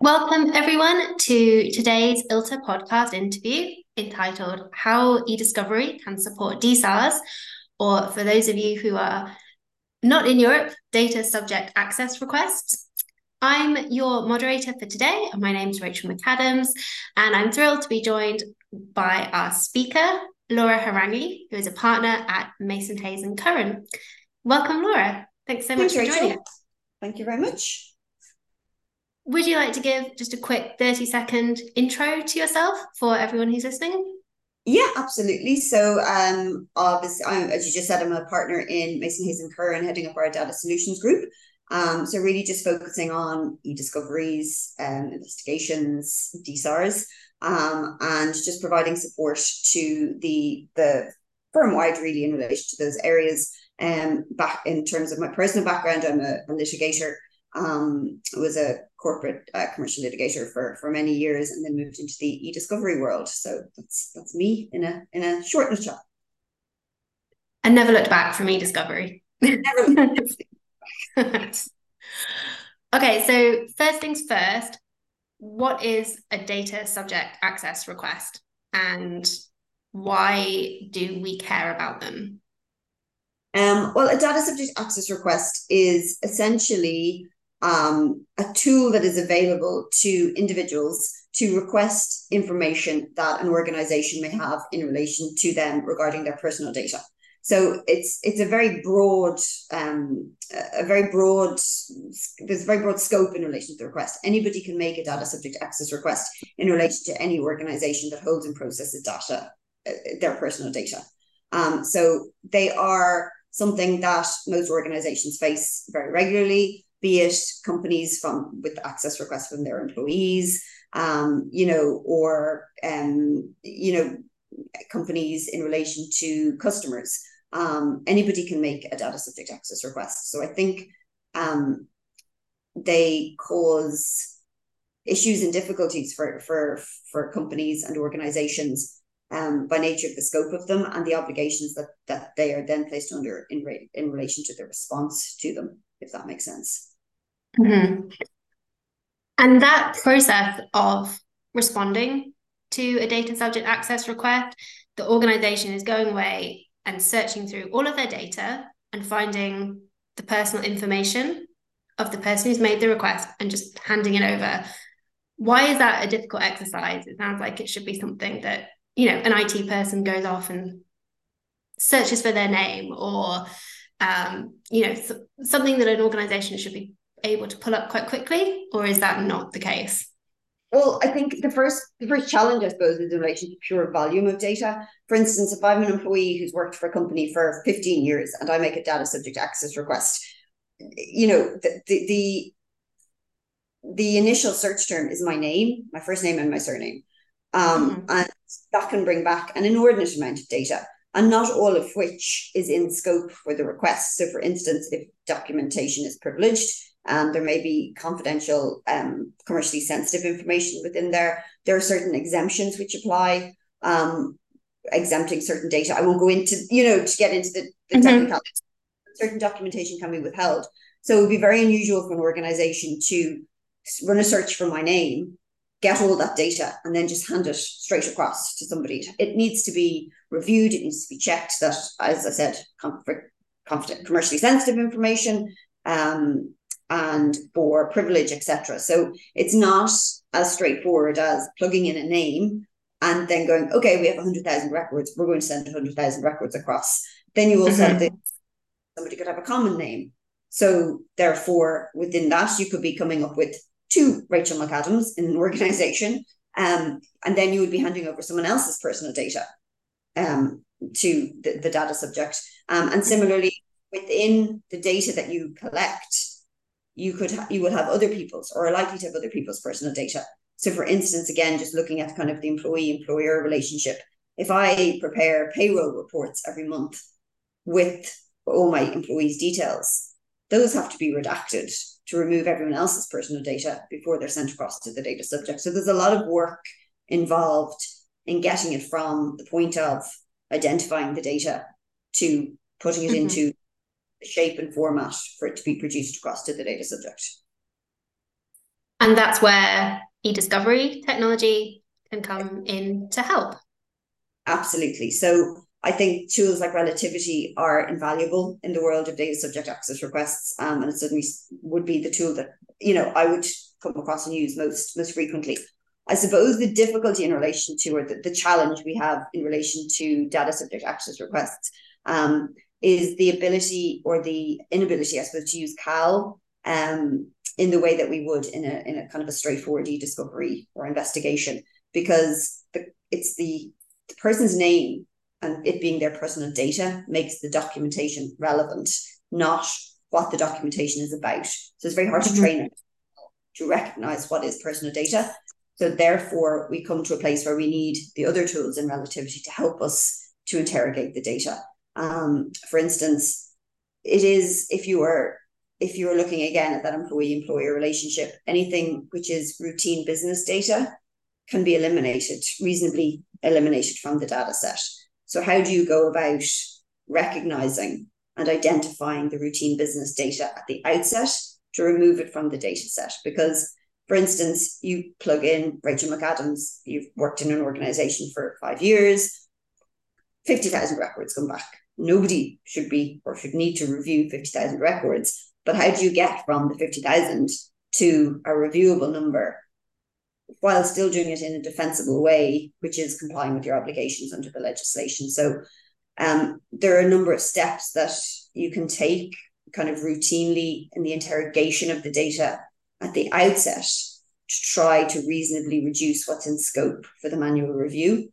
Welcome, everyone, to today's ILTA podcast interview entitled How eDiscovery Can Support DSARs, or for those of you who are not in Europe, Data Subject Access Requests. I'm your moderator for today, and my name is Rachel McAdams, and I'm thrilled to be joined by our speaker, Laura Harangi, who is a partner at Mason Hayes & Curran. Welcome, Laura. Thanks so much for joining us. Thank you very much. Would you like to give just a quick 30-second intro to yourself for everyone who's listening? Yeah, absolutely. So, obviously, as you just said, I'm a partner in Mason Hayes & Curran, heading up our data solutions group. So really just focusing on e-discoveries, investigations, DSARs, and just providing support to the firm wide really in relation to those areas. Back in terms of my personal background, I'm a litigator. Was a corporate commercial litigator for many years, and then moved into the e-discovery world. So that's me in a short nutshell. And never looked back from eDiscovery. Never. Okay, so first things first, what is a data subject access request and why do we care about them? Well, a data subject access request is essentially a tool that is available to individuals to request information that an organization may have in relation to them regarding their personal data. So it's a very broad, there's a very broad scope in relation to the request. Anybody can make a data subject access request in relation to any organization that holds and processes data, their personal data. So they are something that most organizations face very regularly, be it companies with access requests from their employees, or companies in relation to customers. Anybody can make a data subject access request. So I think they cause issues and difficulties for companies and organizations by nature of the scope of them and the obligations that they are then placed under in relation to the response to them, if that makes sense. Mm-hmm. And that process of responding to a data subject access request, the organization is going away and searching through all of their data and finding the personal information of the person who's made the request and just handing it over. Why is that a difficult exercise? It sounds like it should be something that, an IT person goes off and searches for their name or, something that an organization should be able to pull up quite quickly, or is that not the case? Well, I think the first challenge, I suppose, is in relation to pure volume of data. For instance, if I'm an employee who's worked for a company for 15 years and I make a data subject access request, the initial search term is my name, my first name and my surname. And that can bring back an inordinate amount of data, and not all of which is in scope for the request. So for instance, if documentation is privileged, there may be confidential, commercially sensitive information within there. There are certain exemptions which apply, exempting certain data. I won't go into, to get into the technicality. Certain documentation can be withheld. So it would be very unusual for an organization to run a search for my name, get all that data, and then just hand it straight across to somebody. It needs to be reviewed. It needs to be checked that, as I said, commercially sensitive information, and for privilege, etc. So it's not as straightforward as plugging in a name and then going, okay, we have 100,000 records. We're going to send 100,000 records across. Then you also have somebody could have a common name. So therefore, within that, you could be coming up with two Rachel McAdams in an organization, and then you would be handing over someone else's personal data to the data subject. And similarly, within the data that you collect, you will have other people's, or are likely to have other people's personal data. So for instance, again, just looking at kind of the employee-employer relationship, if I prepare payroll reports every month with all my employees' details, those have to be redacted to remove everyone else's personal data before they're sent across to the data subject. So there's a lot of work involved in getting it from the point of identifying the data to putting it into the shape and format for it to be produced across to the data subject. And that's where e-discovery technology can come in to help. Absolutely. So I think tools like Relativity are invaluable in the world of data subject access requests, and it certainly would be the tool that I would come across and use most frequently. I suppose the difficulty in relation to, or the challenge we have in relation to data subject access requests, is the ability or the inability, I suppose, to use CAL in the way that we would in a kind of a straightforward e-discovery or investigation, because it's the person's name and it being their personal data makes the documentation relevant, not what the documentation is about. So it's very hard to train it to recognize what is personal data. So therefore, we come to a place where we need the other tools in Relativity to help us to interrogate the data. For instance, it is if you are looking again at that employee-employer relationship, anything which is routine business data can be reasonably eliminated from the data set. So how do you go about recognizing and identifying the routine business data at the outset to remove it from the data set? Because, for instance, you plug in Rachel McAdams, you've worked in an organization for 5 years, 50,000 records come back. Nobody should be or should need to review 50,000 records. But how do you get from the 50,000 to a reviewable number while still doing it in a defensible way, which is complying with your obligations under the legislation? So there are a number of steps that you can take kind of routinely in the interrogation of the data at the outset to try to reasonably reduce what's in scope for the manual review.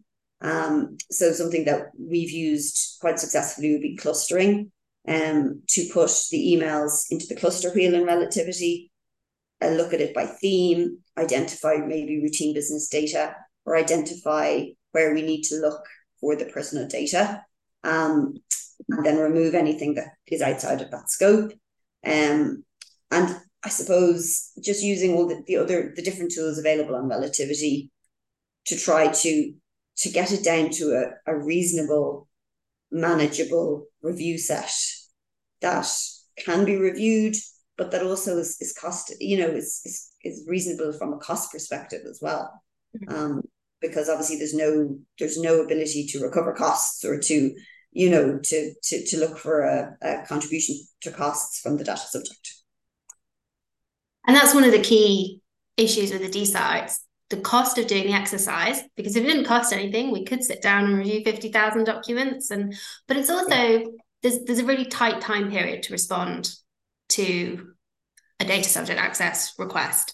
So something that we've used quite successfully would be clustering, to put the emails into the cluster wheel in Relativity, look at it by theme, identify maybe routine business data, or identify where we need to look for the personal data, and then remove anything that is outside of that scope. And I suppose just using all the different tools available on Relativity to try to get it down to a reasonable, manageable review set that can be reviewed, but that also is cost, is reasonable from a cost perspective as well. Because obviously there's no ability to recover costs or to look for a contribution to costs from the data subject. And that's one of the key issues with the DSAR, the cost of doing the exercise, because if it didn't cost anything, we could sit down and review 50,000 documents. But it's also, there's a really tight time period to respond to a data subject access request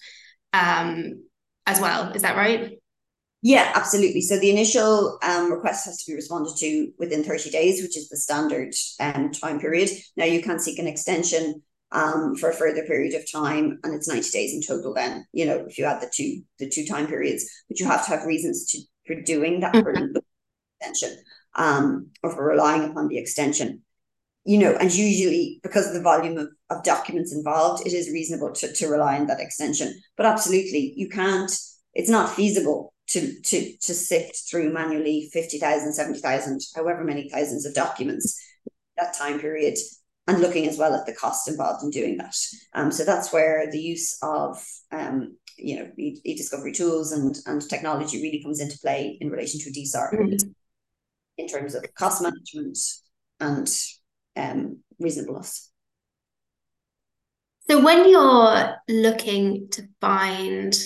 as well. Is that right? Yeah, absolutely. So the initial request has to be responded to within 30 days, which is the standard time period. Now you can seek an extension for a further period of time, and it's 90 days in total then, if you add the two time periods, but you have to have reasons for doing that extension, or for relying upon the extension. And usually because of the volume of documents involved, it is reasonable to rely on that extension. But absolutely, it's not feasible to sift through manually 50,000, 70,000, however many thousands of documents that time period, and looking as well at the cost involved in doing that. So that's where the use of e-discovery tools and technology really comes into play in relation to DSAR, in terms of cost management and reasonableness. So when you're looking to find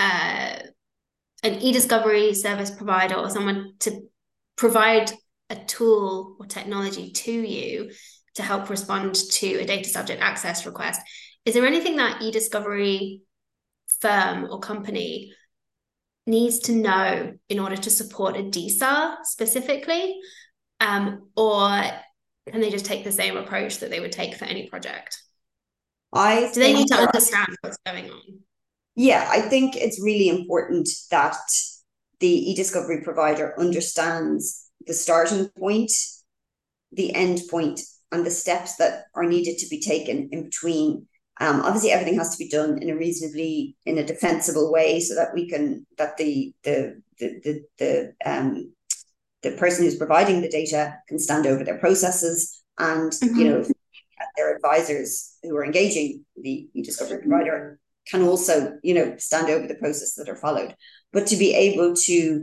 an e-discovery service provider or someone to provide a tool or technology to you to help respond to a data subject access request, is there anything that e-discovery firm or company needs to know in order to support a DSAR specifically? Or can they just take the same approach that they would take for any project? Do they need to understand what's going on? Yeah, I think it's really important that the e-discovery provider understands the starting point, the end point, and the steps that are needed to be taken in between. Obviously, everything has to be done in a defensible way, so that the person who's providing the data can stand over their processes, and their advisors who are engaging the e-discovery provider can also, stand over the process that are followed. But to be able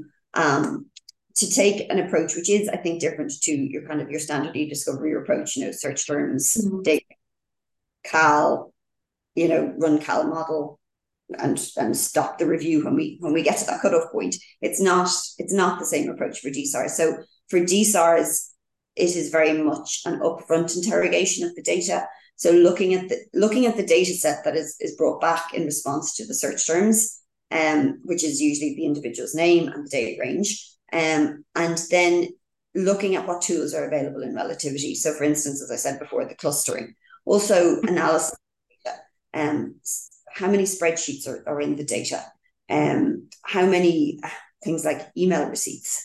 to take an approach which is, I think, different to your standard e-discovery approach, search terms, data, Cal, run Cal model, and stop the review when we get to that cutoff point. It's not the same approach for DSARS. So for DSARS, it is very much an upfront interrogation of the data. So looking at the data set that is brought back in response to the search terms, which is usually the individual's name and the date range, and then looking at what tools are available in relativity. So for instance, as I said before, the clustering, also analysis of data, how many spreadsheets are in the data, how many things like email receipts,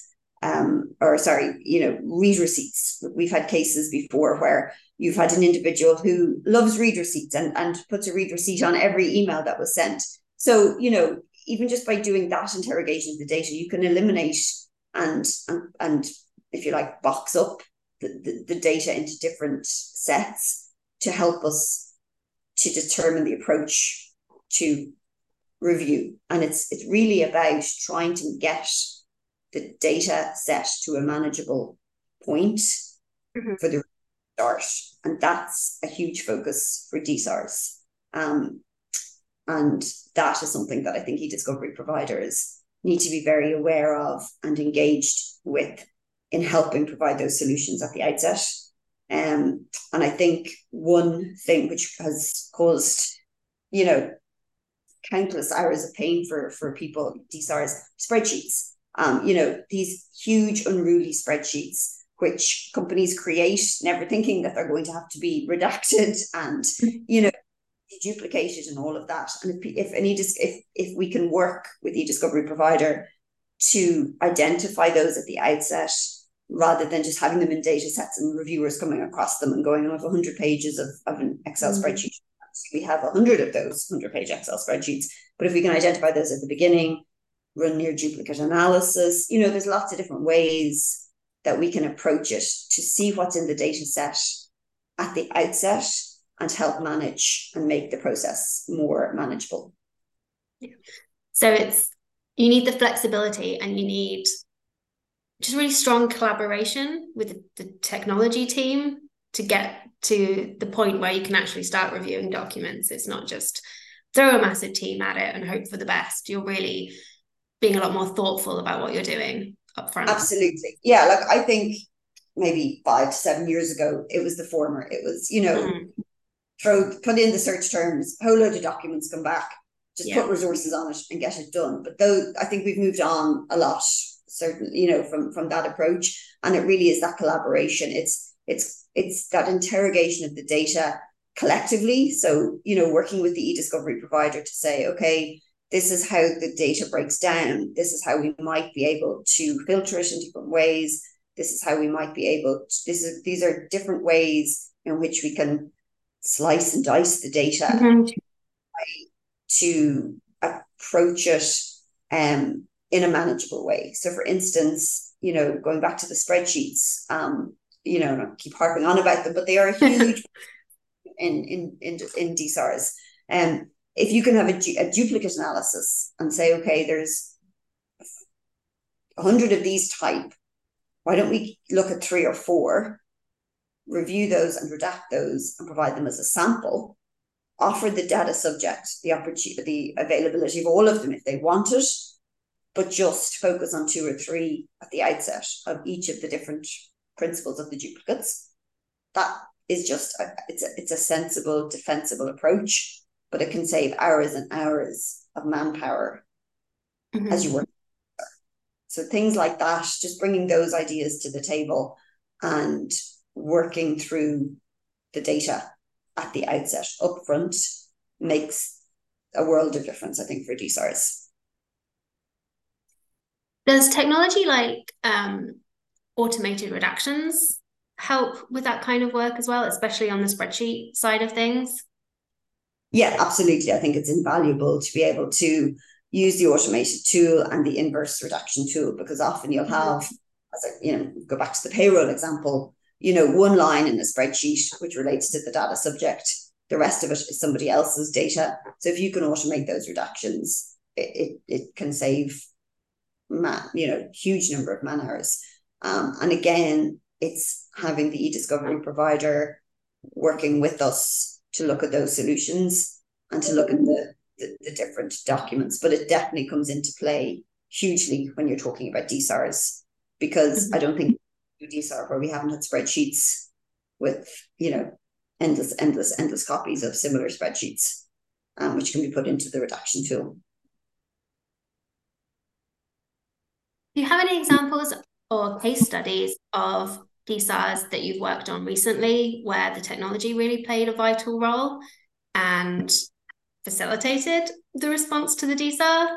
read receipts. We've had cases before where you've had an individual who loves read receipts and puts a read receipt on every email that was sent. So, even just by doing that interrogation of the data, you can eliminate and if you like, box up the data into different sets to help us to determine the approach to review. And it's really about trying to get the data set to a manageable point for the start. And that's a huge focus for DSARS. And that is something that I think e-discovery providers need to be very aware of and engaged with in helping provide those solutions at the outset. And I think one thing which has caused, countless hours of pain for people, DSARS, spreadsheets. These huge unruly spreadsheets which companies create, never thinking that they're going to have to be redacted and, duplicated and all of that. And if we can work with e-discovery provider to identify those at the outset, rather than just having them in data sets and reviewers coming across them and going, I have 100 pages of an Excel spreadsheet. We have 100 of those 100-page Excel spreadsheets. But if we can identify those at the beginning, run near duplicate analysis, there's lots of different ways that we can approach it to see what's in the data set at the outset and help manage and make the process more manageable. Yeah. So you need the flexibility and you need just really strong collaboration with the technology team to get to the point where you can actually start reviewing documents. It's not just throw a massive team at it and hope for the best. You're really being a lot more thoughtful about what you're doing up front. Absolutely. Yeah, I think maybe 5 to 7 years ago, it was the former. It was, put in the search terms, a whole load of documents come back, just put resources on it and get it done. But I think we've moved on a lot, certainly, from that approach. And it really is that collaboration. It's that interrogation of the data collectively. So, working with the e-discovery provider to say, okay, this is how the data breaks down. This is how we might be able to filter it in different ways. This is how we might be able to, these are different ways in which we can slice and dice the data to approach it in a manageable way. So for instance, going back to the spreadsheets, and I keep harping on about them, but they are huge in DSARS. If you can have a duplicate analysis and say, okay, there's 100 of these type, why don't we look at 3 or 4, review those and redact those and provide them as a sample, offer the data subject the availability of all of them if they want it, but just focus on 2 or 3 at the outset of each of the different principles of the duplicates. That is just it's a sensible, defensible approach, but it can save hours and hours of manpower as you work. So things like that, just bringing those ideas to the table and working through the data at the outset upfront makes a world of difference, I think, for DSARS. Does technology like automated redactions help with that kind of work as well, especially on the spreadsheet side of things? Yeah, absolutely. I think it's invaluable to be able to use the automated tool and the inverse redaction tool, because often you'll have, go back to the payroll example, one line in a spreadsheet which relates to the data subject. The rest of it is somebody else's data. So if you can automate those reductions, it can save huge number of man hours. And again, it's having the e-discovery provider working with us to look at those solutions and to look at the different documents. But it definitely comes into play hugely when you're talking about DSARs, because I don't think DSAR where we haven't had spreadsheets with endless copies of similar spreadsheets, which can be put into the redaction tool. Do you have any examples or case studies of DSARs that you've worked on recently where the technology really played a vital role and facilitated the response to the DSAR?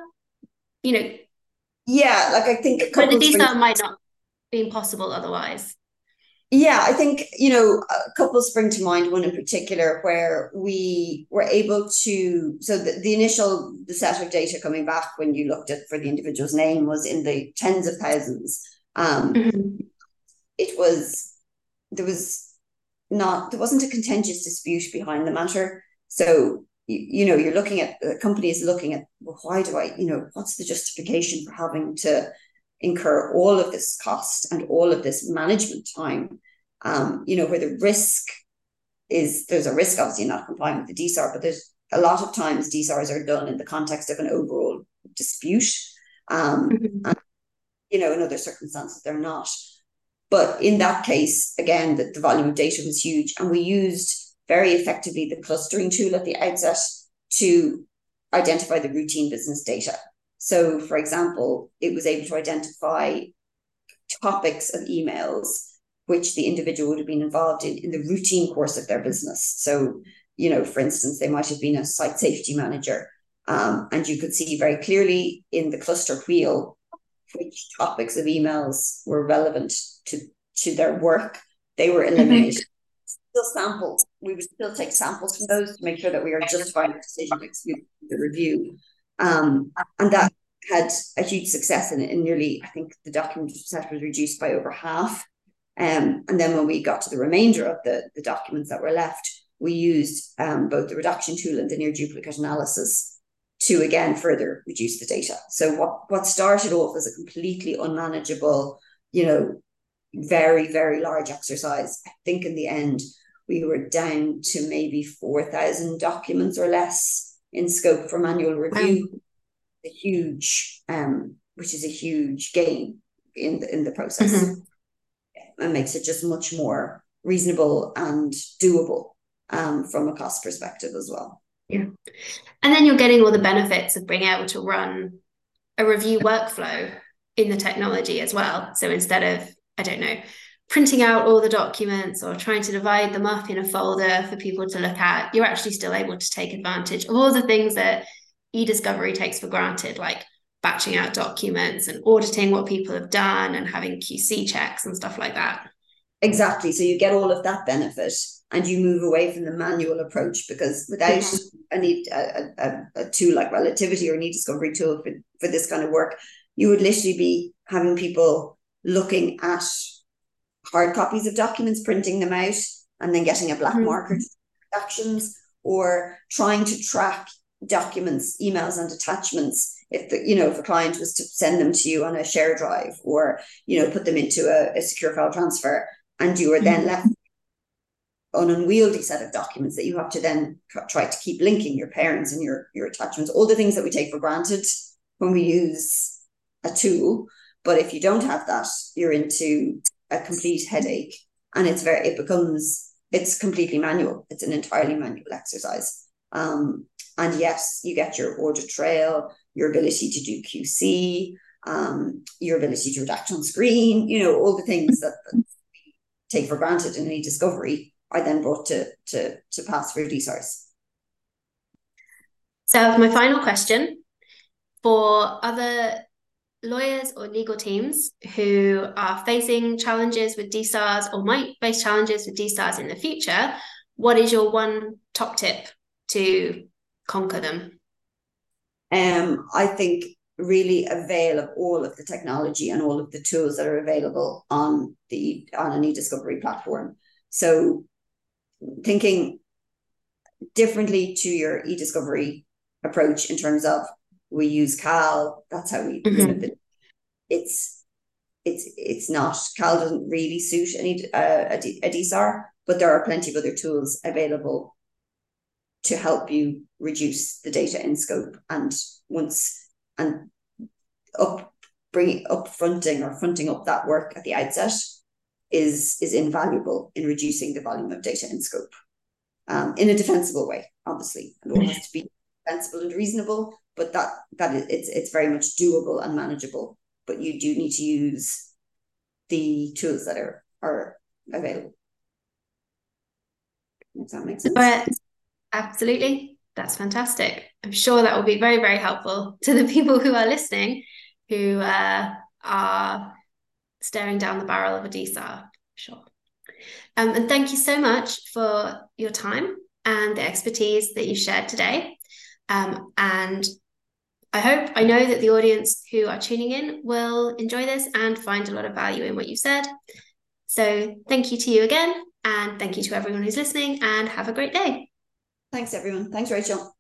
Yeah, like I think where the DSAR might not be possible otherwise. Yeah, I think, a couple spring to mind, one in particular where we were able to, so the set of data coming back when you looked at for the individual's name was in the tens of thousands. It was, there wasn't a contentious dispute behind the matter. So, you're looking at, the company is looking at, well, why do I, what's the justification for having to incur all of this cost and all of this management time, where the risk is, there's a risk obviously not complying with the DSAR, but there's a lot of times DSARs are done in the context of an overall dispute. And, in other circumstances, they're not. But in that case, again, the volume of data was huge, and we used very effectively the clustering tool at the outset to identify the routine business data. So, for example, it was able to identify topics of emails which the individual would have been involved in the routine course of their business. So, for instance, they might have been a site safety manager, and you could see very clearly in the cluster wheel which topics of emails were relevant to their work. They were eliminated. We would still take samples from those to make sure that we are justifying the decision to exclude the review. And that had a huge success in it. In nearly, I think the document set was reduced by over half. And then when we got to the remainder of the documents that were left, we used both the redaction tool and the near duplicate analysis to again further reduce the data. So what started off as a completely unmanageable, very, very large exercise, I think in the end, we were down to maybe 4,000 documents or less in scope for manual review. Which is a huge gain in the process, and makes it just much more reasonable and doable from a cost perspective as well. Yeah, and then you're getting all the benefits of being able to run a review workflow in the technology as well. So instead of, I don't know, printing out all the documents or trying to divide them up in a folder for people to look at, you're actually still able to take advantage of all the things that e-discovery takes for granted, like batching out documents and auditing what people have done and having QC checks and stuff like that. Exactly. So you get all of that benefit and you move away from the manual approach, because without a tool like Relativity or an e-discovery tool for this kind of work, you would literally be having people looking at hard copies of documents, printing them out, and then getting a black marker actions, or trying to track documents, emails, and attachments. If a client was to send them to you on a share drive, or put them into a secure file transfer, and you are then left an unwieldy set of documents that you have to then try to keep linking your parents and your attachments, all the things that we take for granted when we use a tool. But if you don't have that, you're into a complete headache, and it's completely manual. It's an entirely manual exercise. And yes, you get your audit trail, your ability to do QC, your ability to redact on screen, all the things that we take for granted in e-discovery are then brought to pass through DSARs. So my final question, for other lawyers or legal teams who are facing challenges with DSARs or might face challenges with DSARs in the future, what is your one top tip to conquer them? I think really avail of all of the technology and all of the tools that are available on an e-discovery platform. So thinking differently to your e-discovery approach in terms of we use CAL, that's how we limit it. It's not, CAL doesn't really suit a DSAR, but there are plenty of other tools available to help you reduce the data in scope, and fronting up that work at the outset is invaluable in reducing the volume of data in scope, in a defensible way, obviously. And it all has to be defensible and reasonable, but it's very much doable and manageable. But you do need to use the tools that are available. Does that make sense? Absolutely. That's fantastic. I'm sure that will be very, very helpful to the people who are listening, who are staring down the barrel of a DSAR. Sure. And thank you so much for your time and the expertise that you shared today. And I know that the audience who are tuning in will enjoy this and find a lot of value in what you said. So thank you to you again, and thank you to everyone who's listening, and have a great day. Thanks, everyone. Thanks, Rachel.